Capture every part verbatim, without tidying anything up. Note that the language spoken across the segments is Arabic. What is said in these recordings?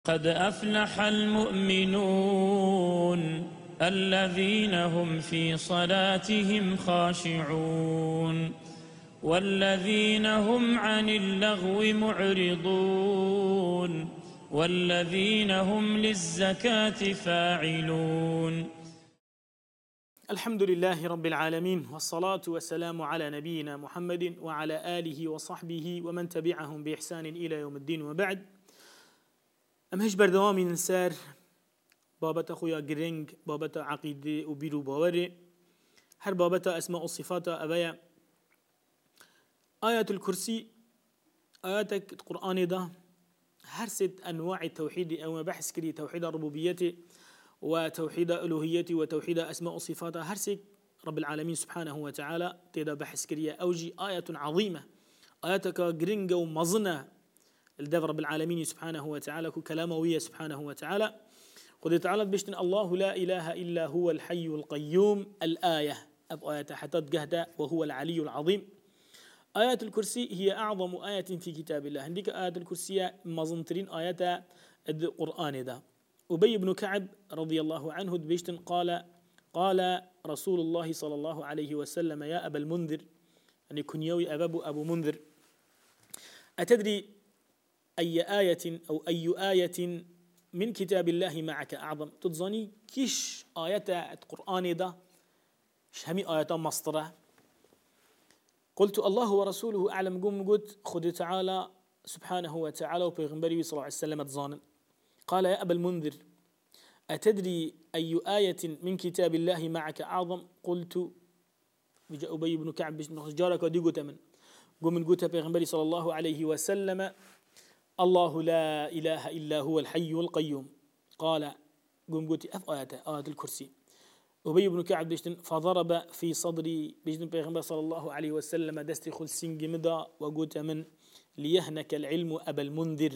قد أفلح المؤمنون الذين هم في صلاتهم خاشعون والذين هم عن اللغو معرضون والذين هم للزكاة فاعلون. الحمد لله رب العالمين، والصلاة والسلام على نبينا محمد وعلى آله وصحبه ومن تبعهم بإحسان إلى يوم الدين. وبعد، ام هیچ بردوامی نسر بابت خویا گرنگ، بابت عقیده و بیرو باوره، هر بابت اسماء و صفات ابایا. آيات الكرسي، آيات القرآن ده هر ست أنواع التوحيد أو بحث كري توحيد ربوبيته وتوحيد ألوهيته وتوحيد أسماء وصفاته. هر ست رب العالمين سبحانه وتعالى تدا بحث كري أوجي آية عظيمة، آياتك جرينجا ومظنة الدف رب العالمين سبحانه وتعالى كلامه ويا سبحانه وتعالى. قد تعالى بشتن الله لا إله إلا هو الحي القيوم الآية أب آية حتى جهدا وهو العلي العظيم. آيات الكرسي هي أعظم آية في كتاب الله. عندك آيات الكرسي مظنترين آيات القرآن ده. أبي بن كعب رضي الله عنه بيشتن قال قال رسول الله صلى الله عليه وسلم يا أبا المنذر، يعني كنيوي أباب أبو منذر، أتدري أي آية أو أي آية من كتاب الله معك أعظم؟ تظني كيش آيات القرآن ده شهمي آيات مسطرة؟ قلت الله ورسوله أعلم. قم قلت خذ تعالى سبحانه وتعالى وبيغمبري صلى الله عليه وسلم تظانا. قال يا أبا المنذر أتدري أي آية من كتاب الله معك أعظم؟ قلت بجاء أبي بن كعب بن جارك ودي قلت من قم قلت بيغمبري صلى الله عليه وسلم الله لا إله إلا هو الحي القيوم. قال قم قلت أف آيات آية الكرسي. أبي بن كعب بيشتن فضرب في صدري بيشتن بيغمبر صلى الله عليه وسلم دستي خل سنج مدى وقلت من ليهنك العلم أبا المنذر،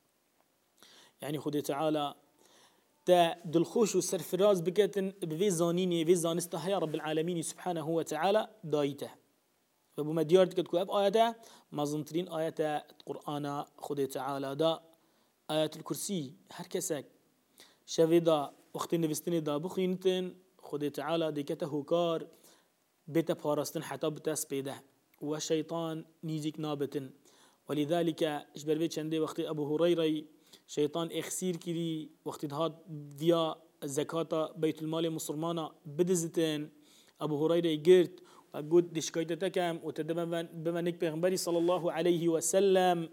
يعني خذ تعالى تا دلخوش وسرفراز بكتن بفي زانيني في زانسته يا رب العالمين سبحانه وتعالى دايته. فبما ديارت كتكو أب آياته مازنترين آيات القرآن خذ تعالى دا آيات الكرسي. هر كسك شفيدا وقت نفستني دا بخينتن خذ تعالى ديكته كار بيت بارستن حتى بتسبيده وشيطان نيزيك نابتن. ولذلك اجبر بيت شندي وقت أبو هريرة شيطان اخسير كري وقت هاد ديا الزكاة بيت المال مسلمانا بدزتن. أبو هريرة قرت وقلت دي شكايتك وتدبن بمنك بيغمبري صلى الله عليه وسلم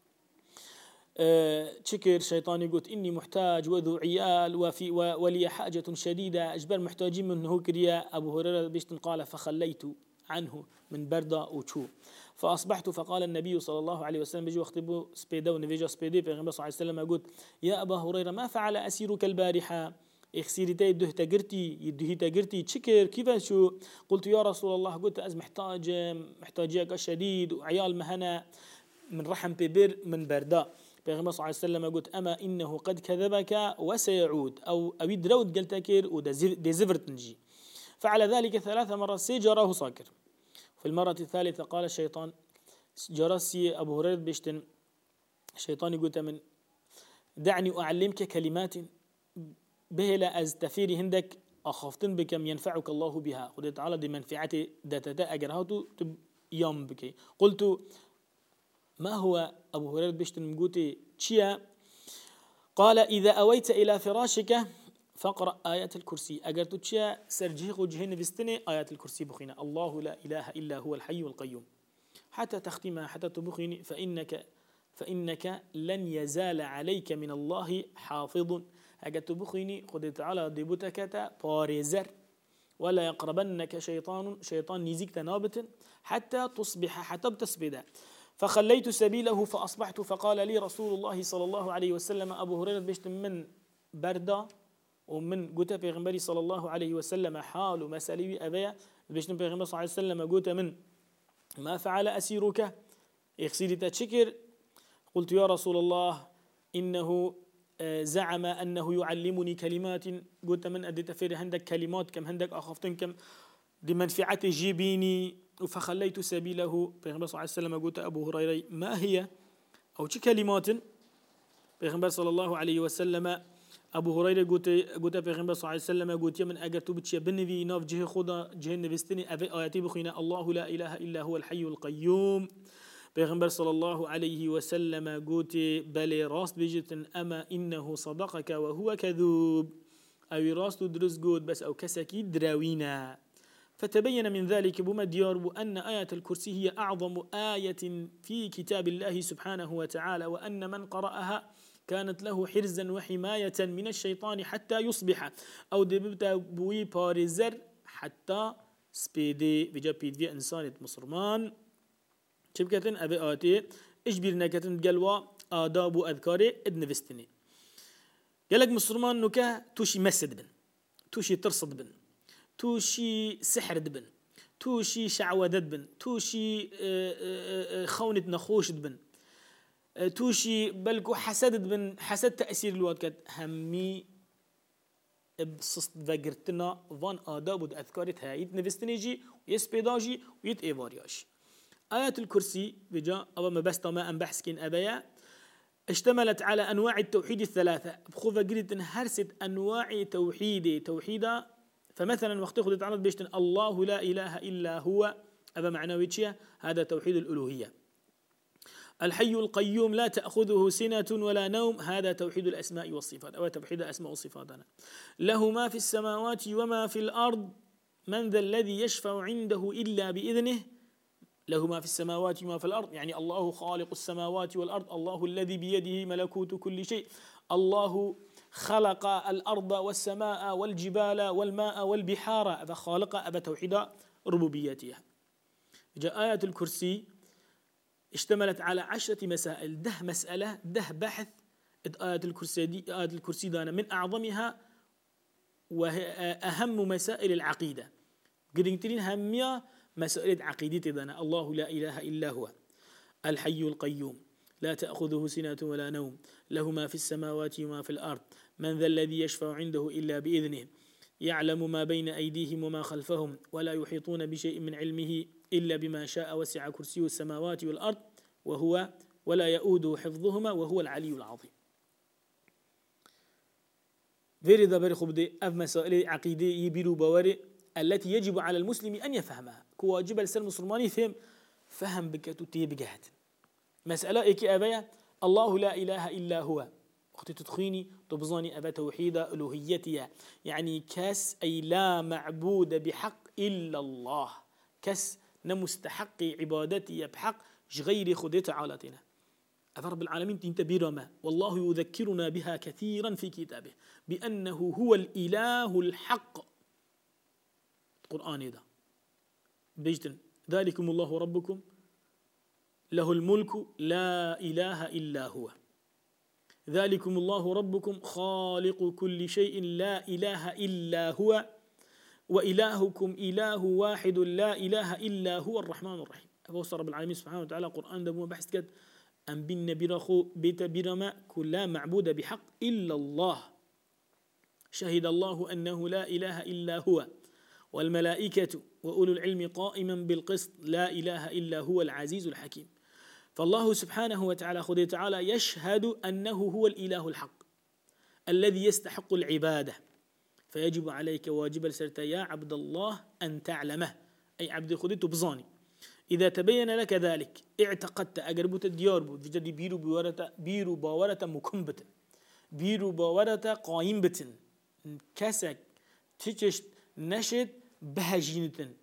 شكر شيطاني قلت إني محتاج وذو عيال وفي ولي حاجة شديدة أجبر محتاجين منه كريا. أبو هريرة بيشتن قال فخليت عنه من بردة وشو فأصبحت فقال النبي صلى الله عليه وسلم بيجي وقت بو سبيدا ونفيجا سبيدي في صلى الله عليه وسلم قلت يا أبا هريرة ما فعل أسيرك البارحة؟ اخسيرتي يده تجرتي يده تجرتي شكر كيف شو؟ قلت يا رسول الله قلت أز محتاج محتاجيك شديد وعيال مهنا من رحم ببر من برداء. بيغمبر صلى الله عليه وسلم قلت أما إنه قد كذبك وسيعود أو أو يدرود قلت كير ودي زفرت نجي. فعل ذلك ثلاث مرات سيجراه صاكر. في المرة الثالثة قال الشيطان جرسي أبو هريرة بيشتن الشيطان قلت من دعني أعلمك كلمات به لا أستفيري هندك أخفتن بكم ينفعك الله بها. قلت تعالى دي منفعتي داتا أجرهاتو يوم بك. قلت ما هو؟ أبو هريرة بيشتن مقوتي تشيا. قال إذا أويت إلى فراشك فاقرأ آيات الكرسي. أجرت تشيا سرجيخ وجهين بستني آيات الكرسي بخينا الله لا إله إلا هو الحي القيوم حتى تختمها حتى تبخيني فإنك فإنك لن يزال عليك من الله حافظ. أجت بخيني قد تعالى دبوتك باريزر ولا يقربنك شيطان شيطان نيزيك تنابت حتى تصبح حتى بتسبدا. فخليت سبيله فأصبحت فقال لي رسول الله صلى الله عليه وسلم أبو هريرة بيشت من بردة ومن قلت بيغمبري صلى الله عليه وسلم حال مسألي أبايا بيشت بيغمبري صلى الله عليه وسلم قلت من ما فعل أسيرك يخسيري تشكر. قلت يا رسول الله إنه زعم أنه يعلمني كلمات. قلت من أديت فير عندك كلمات كم عندك أخفتن كم دي منفعة جيبيني. فخليت سبيله. بيغمبر صلى الله عليه وسلم قلت أبو هريرة ما هي أو شي كلمات؟ پیغمبر صلى الله عليه وسلم ابو هريره قلت قلت پیغمبر صلى الله عليه وسلم قلت من اگر تو بتشي بنوي ناف جهه خدا جهه نوستني ابي اياتي بخينا الله لا اله الا هو الحي القيوم. پیغمبر صلى الله عليه وسلم قلت بل راست بجتن اما انه صدقك وهو كذوب او راست درس قلت بس او كسكي دراوينا. فتبين من ذلك بما ديار بأن آية الكرسي هي أعظم آية في كتاب الله سبحانه وتعالى، وأن من قرأها كانت له حرزا وحماية من الشيطان حتى يصبح أو دببتا بوي بارزر حتى سبيدي بجا بيدي إنسان مسلمان شبكة أبي آتي إجبر نكتن قلوا آداب وأذكار ادنفستني قالك مسلمان نكا توشي مسد بن توشي ترصد بن توشي سحر دبن توشي شعوذة دبن توشي خونة نخوش دبن توشي بلكو حسد دبن حسد تأثير الوقت همي بصصت فقرتنا فان آداب ود أذكارت هايت نفستنيجي ويسبيداجي ويت إيفارياش. آيات الكرسي بجا أبا ما بس ما أن بحسكين أبايا اشتملت على أنواع التوحيد الثلاثة بخوفة قريت هرست أنواع توحيد توحيدا. فمثلا وقت خذ تعرض بيشتن الله لا إله إلا هو أبا معنوي هذا توحيد الألوهية. الحي القيوم لا تأخذه سنة ولا نوم هذا توحيد الأسماء والصفات أو توحيد الأسماء والصفات. له ما في السماوات وما في الأرض من ذا الذي يشفع عنده إلا بإذنه. له ما في السماوات وما في الأرض يعني الله خالق السماوات والأرض، الله الذي بيده ملكوت كل شيء، الله خلق الأرض والسماء والجبال والماء والبحار فخالق أبا توحيد ربوبيته. جاء آية الكرسي اشتملت على عشرة مسائل ده مسألة ده بحث. آية الكرسي دي آية الكرسي دانا من أعظمها وهي أهم مسائل العقيدة قرنتين همية مسائل عقيدة دانا الله لا إله إلا هو الحي القيوم لا تأخذه سنة ولا نوم له ما في السماوات وما في الأرض من ذا الذي يشفع عنده إلا بإذنه يعلم ما بين أيديهم وما خلفهم ولا يحيطون بشيء من علمه إلا بما شاء وسع كرسي السماوات والأرض وهو ولا يؤوده حفظهما وهو العلي العظيم. غير ذا بري خبدي أف مسائل عقيدة يبيرو بواري التي يجب على المسلم أن يفهمها كواجب لسان المسلماني فهم فهم بكتو تيبجهت. مسألة إيكي أبايا الله لا إله إلا هو أختي تدخيني تبظاني أبا توحيد ألوهيتي يعني كاس أي لا معبود بحق إلا الله كاس نمستحق عبادتي بحق غير خديت عالتنا رب العالمين تنتبير ما والله يذكرنا بها كثيرا في كتابه بأنه هو الإله الحق. القرآن ده بيجتن ذلكم الله ربكم له الملك لا إله إلا هو ذلكم الله ربكم خالق كل شيء لا إله إلا هو وإلهكم إله واحد لا إله إلا هو الرحمن الرحيم. أبو رب العالمين سبحانه وتعالى قرآن ده مو بحث كد أن بين برخو بيت برما كل معبود بحق إلا الله شهد الله أنه لا إله إلا هو والملائكة وأولو العلم قائما بالقسط لا إله إلا هو العزيز الحكيم. فالله سبحانه وتعالى خذ تعالى يشهد أنه هو الإله الحق الذي يستحق العبادة فيجب عليك واجب السرت يا عبد الله أن تعلمه أي عبد خذته بظاني إذا تبين لك ذلك اعتقدت أقربت الديار بجد بيرو بورة بيرو باورة مكمبة بيرو باورة قايم بتن كسك تشت نشد بهجينتن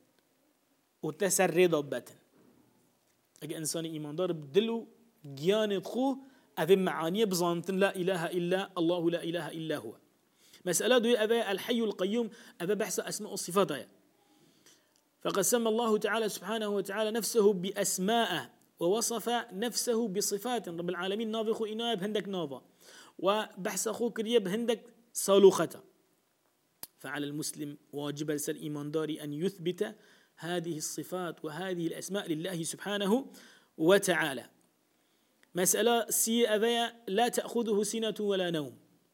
وتسرد بتن اگه انسان ایماندار بدلو گیان خو اوه معانی بزانتن لا اله الا الله لا اله الا هو. مسألة دوی اوه الحي القيوم اوه بحث اسماء الصفات. فقد سمى الله تعالى سبحانه وتعالى نفسه بأسماء ووصف نفسه بصفات. رب العالمين نافخو إناء بهندك نافا وبحث أخو كريا بهندك صالوخة. فعلى المسلم واجب لسال إيمانداري أن يثبت هذه الصفات وهذه الأسماء لله سبحانه وتعالى. مسألة سي أبايا لا تأخذه سنة ولا نوم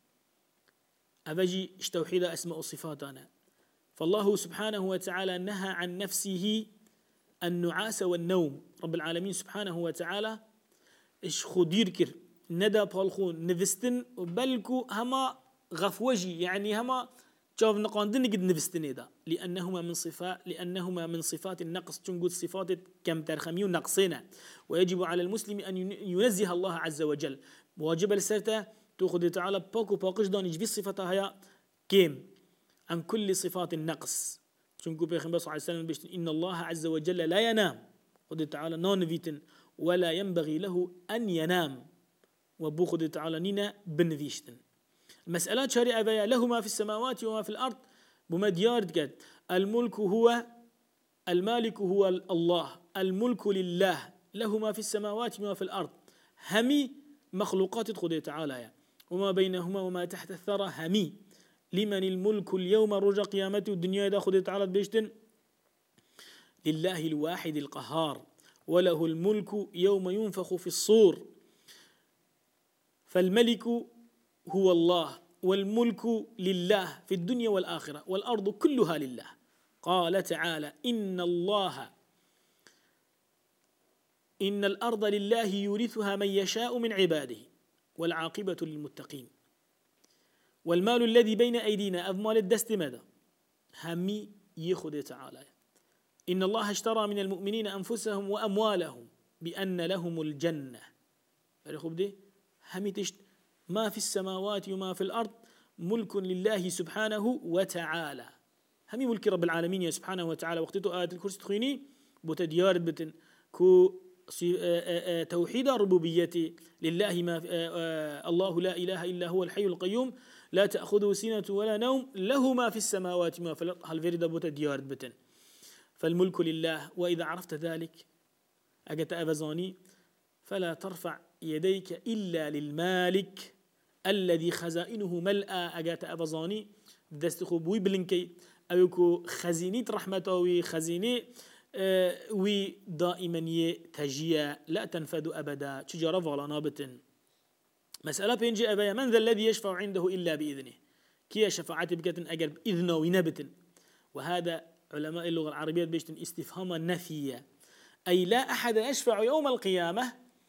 أبجي اشتوحيد أسماء صفاتنا. فالله سبحانه وتعالى نهى عن نفسه النعاس والنوم. رب العالمين سبحانه وتعالى إش خدير كر ندى بالخون نفستن وبلكو هما غفوجي يعني هما شوف نقاندن قد نفستن إذا لأنهما من صفات لأنهما من صفات النقص تنقول صفات كم ترخميون نقصنا ويجب على المسلم أن ينزه الله عز وجل واجب السرته تأخذ تعالى باكو باقش دانيج في صفتها هي كيم عن كل صفات النقص تنقول بيخبر صلى الله عليه وسلم إن الله عز وجل لا ينام قد تعالى نانفيتن ولا ينبغي له أن ينام وبوخد تعالى نينا بنفيشتن المسألة شريعة بيا له ما في السماوات وما في الأرض بمديار قد الملك هو المالك هو الله الملك لله له ما في السماوات وما في الأرض همي مخلوقات خد تعالى وما بينهما وما تحت الثرى همي لمن الملك اليوم رجع قيامته الدنيا دا خد تعالى بيشتن لله الواحد القهار وله الملك يوم ينفخ في الصور فالملك هو الله والملك لله في الدنيا والآخرة والأرض كلها لله قال تعالى إن الله إن الأرض لله يورثها من يشاء من عباده والعاقبة للمتقين والمال الذي بين أيدينا أضمال الدست ماذا همي يخد تعالى إن الله اشترى من المؤمنين أنفسهم وأموالهم بأن لهم الجنة فرخب دي همي تشت ما في السماوات وما في الأرض ملك لله سبحانه وتعالى همي ملك رب العالمين يا سبحانه وتعالى وقتته آية الكرسي تخيني بتديار بتن كو توحيد ربوبيته لله ما الله لا إله إلا هو الحي القيوم لا تأخذه سنة ولا نوم له ما في السماوات وما في الأرض هل فريد بتديار بتن فالملك لله وإذا عرفت ذلك أجت أفزاني فلا ترفع يديك إلا للمالك الذي خزائنه ملأى أجت أفزاني دستخو بوي بلنكي أيكو خزينة رحمته وخزينة أه ودائما يتجيا لا تنفذ أبدا تجارة فعلا نابتن مسألة بينجي أبايا من ذا الذي يشفع عنده إلا بإذنه كي شفاعتي بكتن أجر بإذنه ونبتن وهذا علماء اللغة العربية بيشتن استفهاما نفيا أي لا أحد يشفع يوم القيامة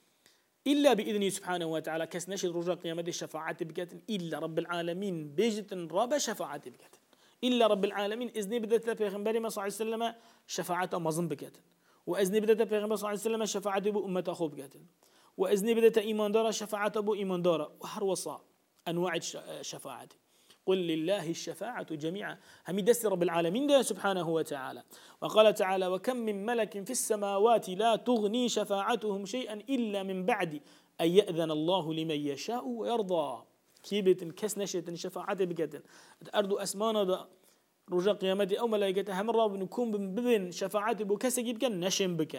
إلا بإذنه سبحانه وتعالى كس نشر رجاء قيامة الشفاعة بكتن إلا رب العالمين بيجتن رب شفاعة بكتن إلا رب العالمين إذن بدأت بيغنبري ما صلى الله عليه وسلم شفاعة مظن بكتن وإذن بدأت بيغنبري صلى الله عليه وسلم شفاعة بو أمة أخوه بكتن وإذن بدأت إيمان دارا شفاعة بو إيمان دارا وحروصا أنواع الشفاعة قل لله الشفاعة جميعا هم دست رب العالمين ده سبحانه وتعالى وقال تعالى وكم من ملك في السماوات لا تغني شفاعتهم شيئا إلا من بعد أن يأذن الله لمن يشاء ويرضى كيبت كس نشت شفاعة بكتن أرض أسمانا دا رجاء قيامتي أو ملائكة هم الرب نكون ببن شفاعة بكس بكن نشم بكن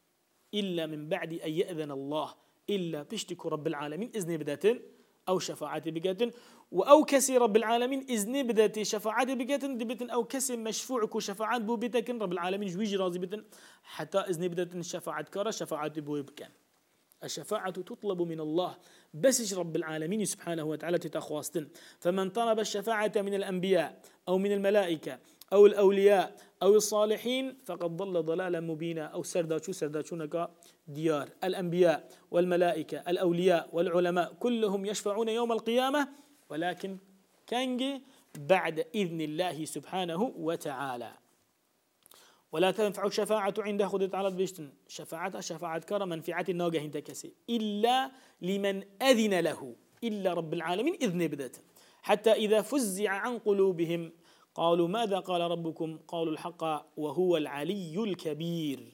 إلا من بعد أن يأذن الله إلا بشتك رب العالمين إذن بداتن أو شفاعة بكتن وأو كسي رب العالمين إذن بداتي شفاعة بكتن دبتن أو كسي مشفوعك شفاعة بو بتكن رب العالمين جويج راضي بتن حتى إذن بداتن شفاعة كرة شفاعة بو بكن الشفاعة تطلب من الله بس رب العالمين سبحانه وتعالى تتخواستن فمن طلب الشفاعة من الأنبياء أو من الملائكة أو الأولياء أو الصالحين فقد ضل ضلالا مبينا أو سرداشو سرداشونك ديار الأنبياء والملائكة الأولياء والعلماء كلهم يشفعون يوم القيامة ولكن كانجي بعد إذن الله سبحانه وتعالى ولا تنفع الشفاعة عند خدت على بيشتن شفاعة شفاعة كرم منفعة الناجة هند كسي إلا لمن أذن له إلا رب العالمين إذن بدت حتى إذا فزع عن قلوبهم قالوا ماذا قال ربكم قالوا الحق وهو العلي الكبير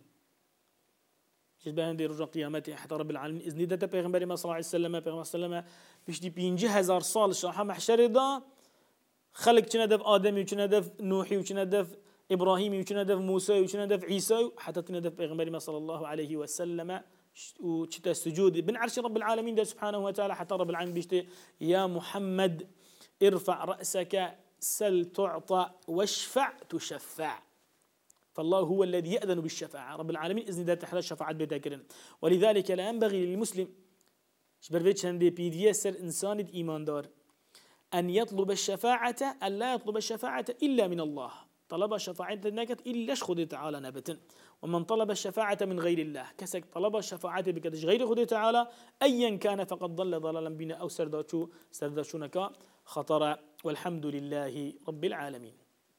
شبه عندي رجع قيامته حتى رب العالمين إذن دت بيغمبري ما صلى الله عليه وسلم بيغمبر صلى الله عليه وسلم بيشتي بينجي هزار صال شرح محشر دا خلق كندف آدمي وكندف نوحي وكندف إبراهيم وكندف موسى وكندف عيسى حتى تندف بيغمبري صلى الله عليه وسلم وشتا السجود بن عرش رب العالمين ده سبحانه وتعالى حتى رب العالمين بيشتي يا محمد ارفع رأسك سل تعطى واشفع تشفع فالله هو الذي يأذن بالشفاعة رب العالمين إذن ذات حلال شفاعة بذاكرين ولذلك لا ينبغي للمسلم شبرفيتش هندي بيديسر إنسان إيمان دار أن يطلب الشفاعة أن لا يطلب الشفاعة إلا من الله طلب شفاعة نكت إلاش خدي تعالى نبتن. ومن طلب الشفاعة من غير الله كسك طلب الشفاعة بكدش غير خدي تعالى أيا كان فقد ضل ضلالا بنا أو سرداشو سرداشونك خطر. والحمد لله رب العالمين.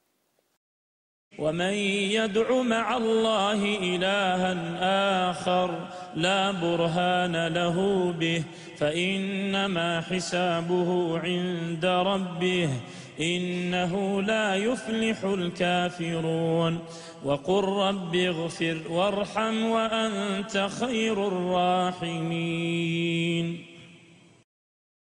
ومن يدع مع الله إلها آخر لا برهان له به فإنما حسابه عند ربه إنه لا يفلح الكافرون. وقل رب اغفر وارحم وأنت خير الراحمين.